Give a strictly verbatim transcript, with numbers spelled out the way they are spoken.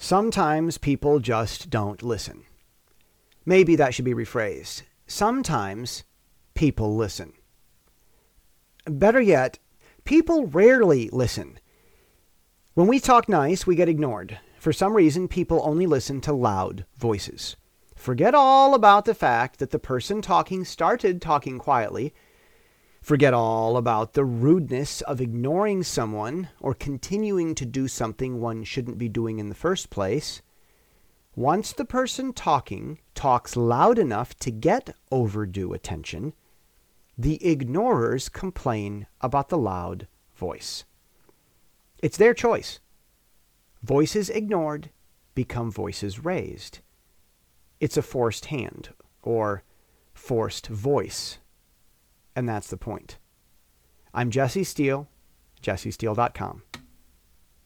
Sometimes people just don't listen. Maybe that should be rephrased. Sometimes people listen. Better yet, people rarely listen. When we talk nice, we get ignored. For some reason, people only listen to loud voices. Forget all about the fact that the person talking started talking quietly. Forget all about the rudeness of ignoring someone or continuing to do something one shouldn't be doing in the first place. Once the person talking talks loud enough to get overdue attention, the ignorers complain about the loud voice. It's their choice. Voices ignored become voices raised. It's a forced hand or forced voice. And that's the point. I'm Jesse Steele, jesse steele dot com.